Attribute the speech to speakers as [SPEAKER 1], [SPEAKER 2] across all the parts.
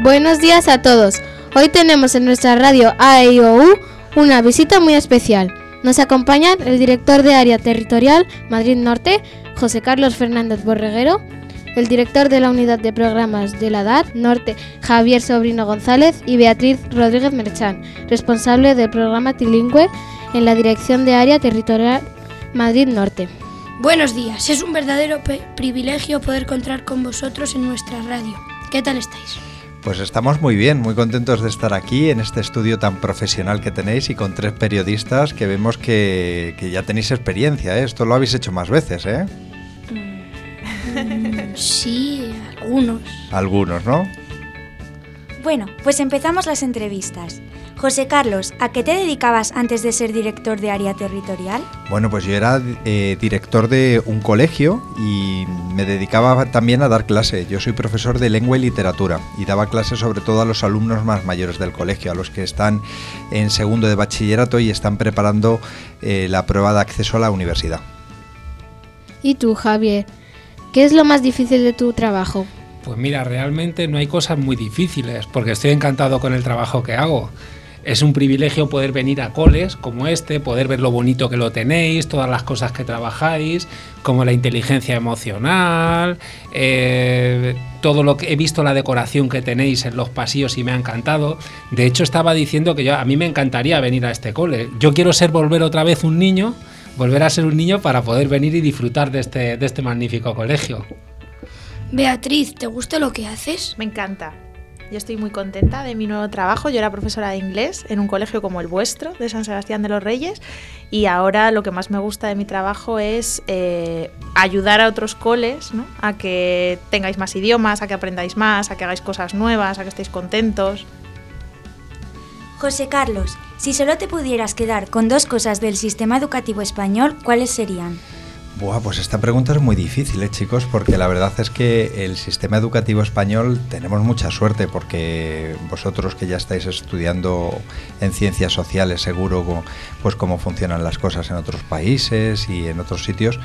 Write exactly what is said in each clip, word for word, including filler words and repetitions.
[SPEAKER 1] Buenos días a todos. Hoy tenemos en nuestra radio A E I O U una visita muy especial. Nos acompañan el director de Área Territorial Madrid Norte, José Carlos Fernández Borreguero, el director de la Unidad de Programas de la D A R Norte, Javier Sobrino González, y Beatriz Rodríguez Merchán, responsable del programa trilingüe en la Dirección de Área Territorial Madrid Norte.
[SPEAKER 2] Buenos días, es un verdadero pe- privilegio poder contar con vosotros en nuestra radio. ¿Qué tal estáis?
[SPEAKER 3] Pues estamos muy bien, muy contentos de estar aquí en este estudio tan profesional que tenéis y con tres periodistas que vemos que, que ya tenéis experiencia, ¿eh? Esto lo habéis hecho más veces, ¿eh?
[SPEAKER 2] Mm, sí, algunos.
[SPEAKER 3] Algunos, ¿no?
[SPEAKER 4] Bueno, pues empezamos las entrevistas. José Carlos, ¿a qué te dedicabas antes de ser director de Área Territorial?
[SPEAKER 3] Bueno, pues yo era eh, director de un colegio y me dedicaba también a dar clase. Yo soy profesor de lengua y literatura y daba clase sobre todo a los alumnos más mayores del colegio, a los que están en segundo de bachillerato y están preparando eh, la prueba de acceso a la universidad.
[SPEAKER 1] ¿Y tú, Javier? ¿Qué es lo más difícil de tu trabajo?
[SPEAKER 5] Pues mira, realmente no hay cosas muy difíciles, porque estoy encantado con el trabajo que hago. Es un privilegio poder venir a coles como este, poder ver lo bonito que lo tenéis, todas las cosas que trabajáis, como la inteligencia emocional, eh, todo lo que he visto, la decoración que tenéis en los pasillos y me ha encantado. De hecho, estaba diciendo que yo, a mí me encantaría venir a este cole. Yo quiero ser volver otra vez un niño, volver a ser un niño para poder venir y disfrutar de este, de este magnífico colegio.
[SPEAKER 2] Beatriz, ¿te gusta lo que haces?
[SPEAKER 6] Me encanta. Yo estoy muy contenta de mi nuevo trabajo. Yo era profesora de inglés en un colegio como el vuestro, de San Sebastián de los Reyes, y ahora lo que más me gusta de mi trabajo es eh, ayudar a otros coles, ¿no?, a que tengáis más idiomas, a que aprendáis más, a que hagáis cosas nuevas, a que estéis contentos.
[SPEAKER 4] José Carlos, si solo te pudieras quedar con dos cosas del sistema educativo español, ¿cuáles serían?
[SPEAKER 3] Buah, pues esta pregunta es muy difícil, ¿eh, chicos? Porque la verdad es que el sistema educativo español tenemos mucha suerte, porque vosotros que ya estáis estudiando en ciencias sociales, seguro pues cómo funcionan las cosas en otros países y en otros sitios,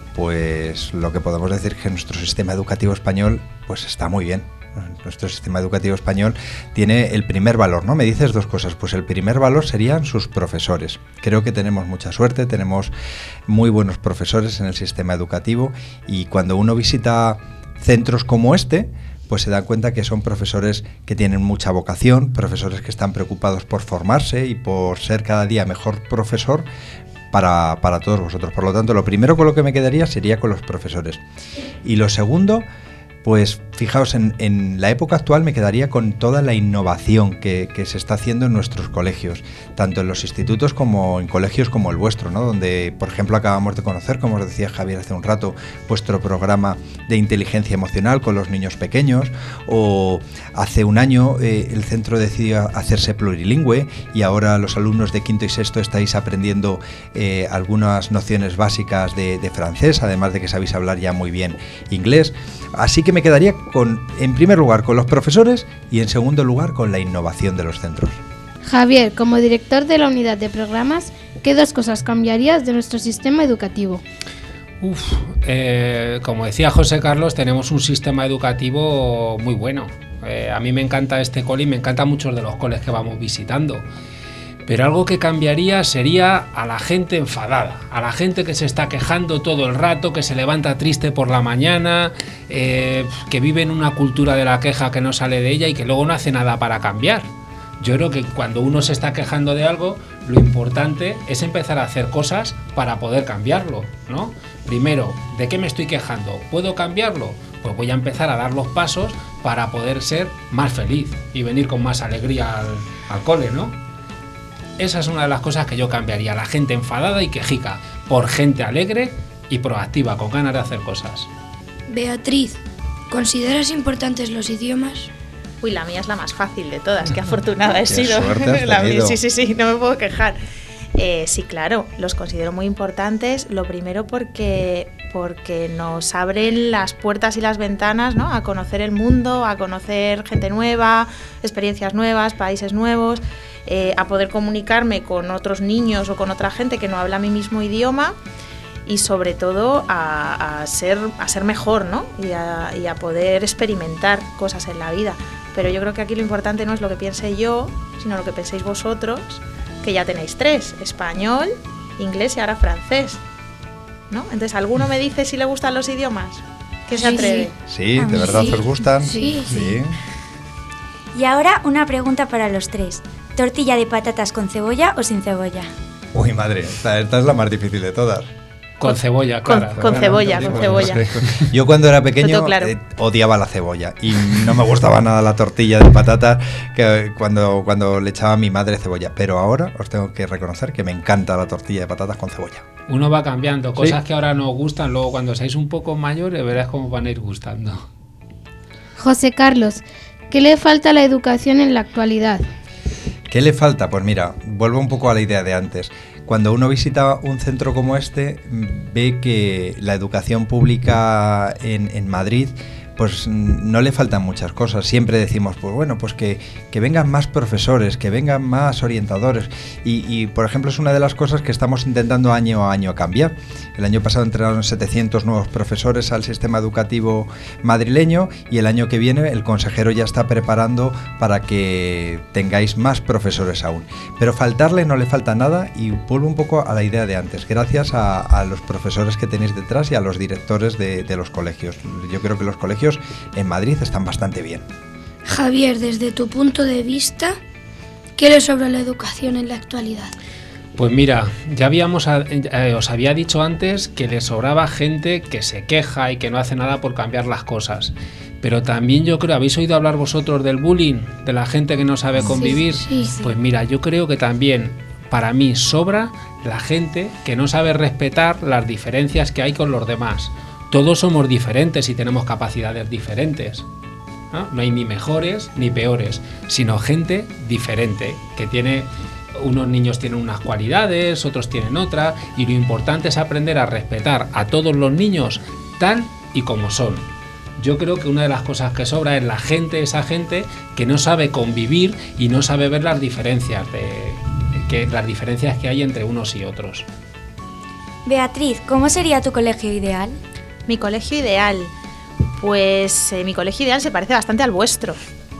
[SPEAKER 3] pues lo que podemos decir es que nuestro sistema educativo español pues está muy bien. Nuestro sistema educativo español tiene el primer valor, ¿no? Me dices dos cosas. Pues el primer valor serían sus profesores. Creo que tenemos mucha suerte, tenemos muy buenos profesores en el sistema educativo, y cuando uno visita centros como este, pues se da cuenta que son profesores que tienen mucha vocación, profesores que están preocupados por formarse y por ser cada día mejor profesor para, para todos vosotros. Por lo tanto, lo primero con lo que me quedaría sería con los profesores. Y lo segundo, pues fijaos, en, en la época actual me quedaría con toda la innovación que, que se está haciendo en nuestros colegios, tanto en los institutos como en colegios como el vuestro, ¿no? Donde, por ejemplo, acabamos de conocer, como os decía Javier hace un rato, vuestro programa de inteligencia emocional con los niños pequeños, o hace un año eh, el centro decidió hacerse plurilingüe y ahora los alumnos de quinto y sexto estáis aprendiendo eh, algunas nociones básicas de, de francés, además de que sabéis hablar ya muy bien inglés. Así que me quedaría con, en primer lugar, con los profesores y en segundo lugar con la innovación de los centros.
[SPEAKER 1] Javier, como director de la Unidad de Programas, ¿qué dos cosas cambiarías de nuestro sistema educativo?
[SPEAKER 5] Uf, eh, como decía José Carlos, tenemos un sistema educativo muy bueno. Eh, a mí me encanta este cole y me encantan muchos de los coles que vamos visitando. Pero algo que cambiaría sería a la gente enfadada, a la gente que se está quejando todo el rato, que se levanta triste por la mañana, eh, que vive en una cultura de la queja que no sale de ella y que luego no hace nada para cambiar. Yo creo que cuando uno se está quejando de algo, lo importante es empezar a hacer cosas para poder cambiarlo, ¿no? Primero, ¿de qué me estoy quejando? ¿Puedo cambiarlo? Pues voy a empezar a dar los pasos para poder ser más feliz y venir con más alegría al, al cole, ¿no? Esa es una de las cosas que yo cambiaría, la gente enfadada y quejica, por gente alegre y proactiva, con ganas de hacer cosas.
[SPEAKER 2] Beatriz, ¿consideras importantes los idiomas?
[SPEAKER 6] Uy, la mía es la más fácil de todas, qué afortunada he
[SPEAKER 3] Qué
[SPEAKER 6] sido.
[SPEAKER 3] suerte has
[SPEAKER 6] La mía,
[SPEAKER 3] tenido.
[SPEAKER 6] sí, sí, sí, no me puedo quejar. Eh, sí, claro, los considero muy importantes. Lo primero porque, porque nos abren las puertas y las ventanas, ¿no?, a conocer el mundo, a conocer gente nueva, experiencias nuevas, países nuevos, eh, a poder comunicarme con otros niños o con otra gente que no habla mi mismo idioma. y sobre todo a, a, ser, a ser mejor, ¿no? Y a, y a poder experimentar cosas en la vida. Pero yo creo que aquí lo importante no es lo que piense yo, sino lo que penséis vosotros, que ya tenéis tres, español, inglés y ahora francés, ¿no? Entonces, ¿alguno me dice si le gustan los idiomas? ¿Quién se atreve?
[SPEAKER 3] Sí, ¿de verdad
[SPEAKER 2] sí.
[SPEAKER 3] os gustan?
[SPEAKER 2] Sí, sí.
[SPEAKER 3] sí.
[SPEAKER 4] Y ahora una pregunta para los tres. ¿Tortilla de patatas con cebolla o sin cebolla?
[SPEAKER 3] Uy, madre, esta, esta es la más difícil de todas.
[SPEAKER 5] Con cebolla,
[SPEAKER 6] Con,
[SPEAKER 5] claro.
[SPEAKER 6] con cebolla, con cebolla.
[SPEAKER 3] Yo cuando era pequeño
[SPEAKER 6] Todo claro.
[SPEAKER 3] eh, odiaba la cebolla y no me gustaba nada la tortilla de patata que cuando, cuando le echaba a mi madre cebolla. Pero ahora os tengo que reconocer que me encanta la tortilla de patatas con cebolla.
[SPEAKER 5] Uno va cambiando, cosas
[SPEAKER 3] Sí.
[SPEAKER 5] que ahora no os gustan, luego cuando seáis un poco mayores verás cómo van a ir gustando.
[SPEAKER 1] José Carlos, ¿qué le falta a la educación en la actualidad?
[SPEAKER 3] ¿Qué le falta? Pues mira, vuelvo un poco a la idea de antes. Cuando uno visita un centro como este, ve que la educación pública en, en Madrid, pues no le faltan muchas cosas. Siempre decimos, pues bueno, pues que, que vengan más profesores, que vengan más orientadores. Y, y, por ejemplo, es una de las cosas que estamos intentando año a año cambiar. El año pasado entraron setecientos nuevos profesores al sistema educativo madrileño y el año que viene el consejero ya está preparando para que tengáis más profesores aún. Pero faltarle no le falta nada y vuelvo un poco a la idea de antes. Gracias a, a los profesores que tenéis detrás y a los directores de, de los colegios. Yo creo que los colegios en Madrid están bastante bien.
[SPEAKER 2] Javier, desde tu punto de vista, ¿qué le sobra a la educación en la actualidad?
[SPEAKER 5] Pues mira, ya habíamos eh, os había dicho antes que le sobraba gente que se queja y que no hace nada por cambiar las cosas. Pero también yo creo, ¿habéis oído hablar vosotros del bullying? De la gente que no sabe convivir.
[SPEAKER 2] Sí, sí.
[SPEAKER 5] Pues mira, yo creo que también para mí sobra la gente que no sabe respetar las diferencias que hay con los demás. Todos somos diferentes y tenemos capacidades diferentes, ¿no? No hay ni mejores ni peores, sino gente diferente, que tiene, unos niños tienen unas cualidades, otros tienen otras, y lo importante es aprender a respetar a todos los niños tal y como son. Yo creo que una de las cosas que sobra es la gente, esa gente que no sabe convivir y no sabe ver las diferencias, de, que, las diferencias que hay entre unos y otros.
[SPEAKER 4] Beatriz, ¿cómo sería tu colegio ideal?
[SPEAKER 6] Mi colegio ideal, pues eh, mi colegio ideal se parece bastante al vuestro,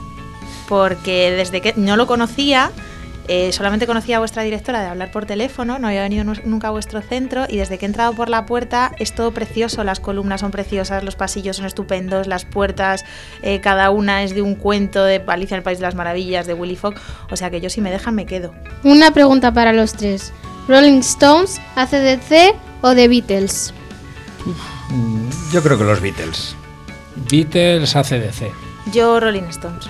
[SPEAKER 6] porque desde que no lo conocía, eh, solamente conocía a vuestra directora de hablar por teléfono, no había venido nunca a vuestro centro y desde que he entrado por la puerta es todo precioso, las columnas son preciosas, los pasillos son estupendos, las puertas, eh, cada una es de un cuento de Alicia en el País de las Maravillas, de Willy Fogg, o sea que yo si me dejan me quedo.
[SPEAKER 1] Una pregunta para los tres. ¿Rolling Stones, A C D C o The Beatles?
[SPEAKER 3] Yo creo que los Beatles.
[SPEAKER 5] Beatles, A C D C.
[SPEAKER 6] Yo Rolling Stones.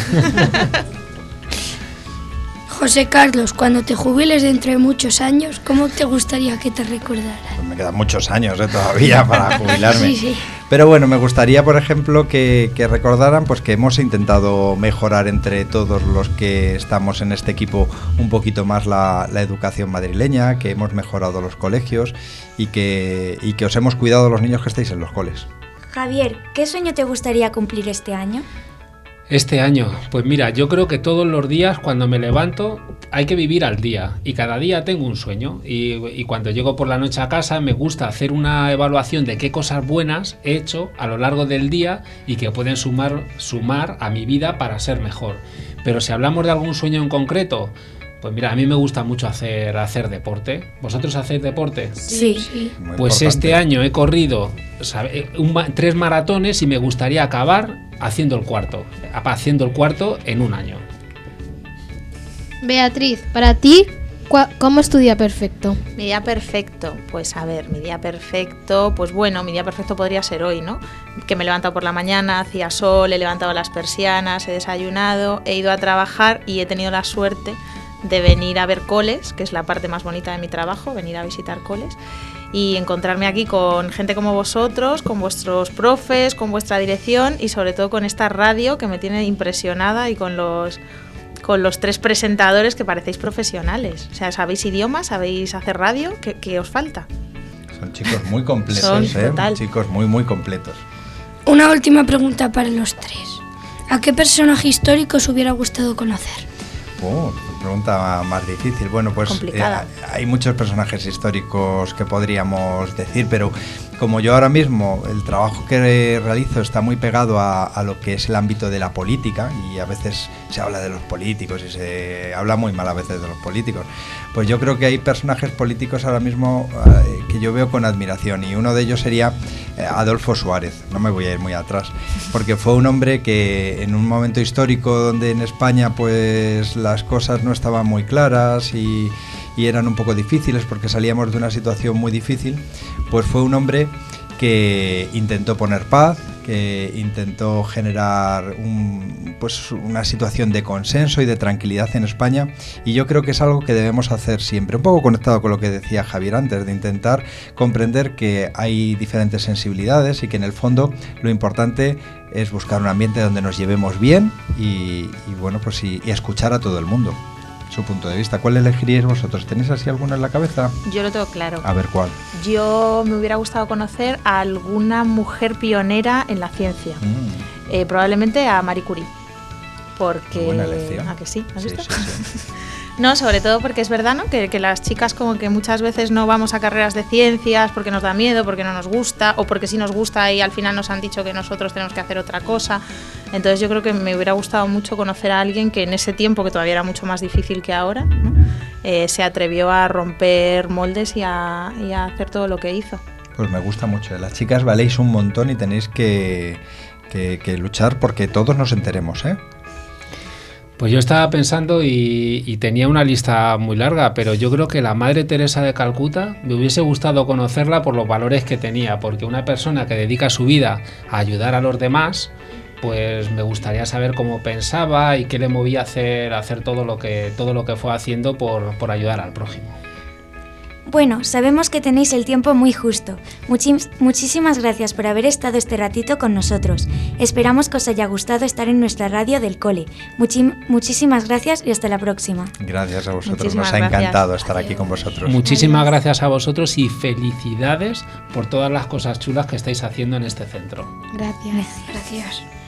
[SPEAKER 2] José Carlos, cuando te jubiles dentro de muchos años, ¿cómo te gustaría que te recordaran?
[SPEAKER 3] Pues me quedan muchos años ¿eh? todavía para jubilarme.
[SPEAKER 2] Sí, sí.
[SPEAKER 3] Pero bueno, me gustaría, por ejemplo, que, que recordaran pues que hemos intentado mejorar entre todos los que estamos en este equipo un poquito más la, la educación madrileña, que hemos mejorado los colegios y que, y que os hemos cuidado los niños que estáis en los coles.
[SPEAKER 4] Javier, ¿qué sueño te gustaría cumplir este año?
[SPEAKER 5] Este año, pues mira, yo creo que todos los días cuando me levanto hay que vivir al día y cada día tengo un sueño y, y cuando llego por la noche a casa me gusta hacer una evaluación de qué cosas buenas he hecho a lo largo del día y que pueden sumar, sumar a mi vida para ser mejor. Pero si hablamos de algún sueño en concreto, pues mira, a mí me gusta mucho hacer, hacer deporte. ¿Vosotros hacéis deporte?
[SPEAKER 4] Sí.
[SPEAKER 2] sí.
[SPEAKER 3] Muy
[SPEAKER 5] Pues
[SPEAKER 3] importante.
[SPEAKER 5] este año he corrido ¿sabe? Un, tres maratones y me gustaría acabar haciendo el cuarto, haciendo el cuarto en un año.
[SPEAKER 1] Beatriz, para ti, ¿cómo es tu día perfecto?
[SPEAKER 6] Mi día perfecto, pues a ver, mi día perfecto, pues bueno, mi día perfecto podría ser hoy, ¿no? Que me he levantado por la mañana, hacía sol, he levantado las persianas, he desayunado, he ido a trabajar y he tenido la suerte de venir a ver coles, que es la parte más bonita de mi trabajo, venir a visitar coles y encontrarme aquí con gente como vosotros, con vuestros profes, con vuestra dirección y sobre todo con esta radio que me tiene impresionada y con los, con los tres presentadores que parecéis profesionales. O sea, sabéis idiomas, sabéis hacer radio, ¿qué, qué os falta?
[SPEAKER 3] Son chicos muy completos,
[SPEAKER 6] Son
[SPEAKER 3] ¿eh?
[SPEAKER 6] total.
[SPEAKER 3] Chicos muy, muy completos.
[SPEAKER 2] Una última pregunta para los tres. ¿A qué personaje histórico os hubiera gustado conocer?
[SPEAKER 3] Oh, pregunta más difícil. Bueno, pues eh, hay muchos personajes históricos que podríamos decir, pero como yo ahora mismo el trabajo que realizo está muy pegado a, a lo que es el ámbito de la política, y a veces se habla de los políticos y se habla muy mal a veces de los políticos, pues yo creo que hay personajes políticos ahora mismo eh, que yo veo con admiración, y uno de ellos sería eh, Adolfo Suárez. No me voy a ir muy atrás, porque fue un hombre que en un momento histórico donde en España pues las cosas no estaban muy claras y, y eran un poco difíciles porque salíamos de una situación muy difícil, pues fue un hombre que intentó poner paz, que intentó generar un, pues una situación de consenso y de tranquilidad en España, y yo creo que es algo que debemos hacer siempre, un poco conectado con lo que decía Javier antes, de intentar comprender que hay diferentes sensibilidades y que en el fondo lo importante es buscar un ambiente donde nos llevemos bien y, y bueno, pues y, y escuchar a todo el mundo su punto de vista. ¿Cuál elegiríais vosotros? ¿Tenéis así alguna en la cabeza?
[SPEAKER 6] Yo lo tengo claro.
[SPEAKER 3] A ver, ¿cuál?
[SPEAKER 6] Yo me hubiera gustado conocer a alguna mujer pionera en la ciencia. Mm. Eh, probablemente a Marie Curie. Porque...
[SPEAKER 3] Buena elección.
[SPEAKER 6] ¿A que sí? ¿Has
[SPEAKER 3] sí,
[SPEAKER 6] visto?
[SPEAKER 3] Sí, sí.
[SPEAKER 6] No, sobre todo porque es verdad, ¿no? Que, que las chicas como que muchas veces no vamos a carreras de ciencias porque nos da miedo, porque no nos gusta, o porque sí nos gusta y al final nos han dicho que nosotros tenemos que hacer otra cosa. Entonces yo creo que me hubiera gustado mucho conocer a alguien que en ese tiempo, que todavía era mucho más difícil que ahora, ¿no? eh, se atrevió a romper moldes y a, y a hacer todo lo que hizo.
[SPEAKER 3] Pues me gusta mucho. Las chicas valéis un montón y tenéis que, que, que luchar porque todos nos enteremos, ¿eh?
[SPEAKER 5] Pues yo estaba pensando y, y tenía una lista muy larga, pero yo creo que la Madre Teresa de Calcuta me hubiese gustado conocerla por los valores que tenía, porque una persona que dedica su vida a ayudar a los demás, pues me gustaría saber cómo pensaba y qué le movía a hacer, a hacer todo lo que, todo lo que fue haciendo por, por ayudar al prójimo.
[SPEAKER 4] Bueno, sabemos que tenéis el tiempo muy justo. Muchis- muchísimas gracias por haber estado este ratito con nosotros. Esperamos que os haya gustado estar en nuestra radio del cole. Muchi- muchísimas gracias y hasta la próxima.
[SPEAKER 3] Gracias a vosotros,
[SPEAKER 6] Muchísimas
[SPEAKER 3] nos ha
[SPEAKER 6] gracias.
[SPEAKER 3] encantado estar aquí con vosotros.
[SPEAKER 5] Muchísimas
[SPEAKER 4] Adiós.
[SPEAKER 5] gracias a vosotros y felicidades por todas las cosas chulas que estáis haciendo en este centro.
[SPEAKER 1] Gracias.
[SPEAKER 2] Gracias.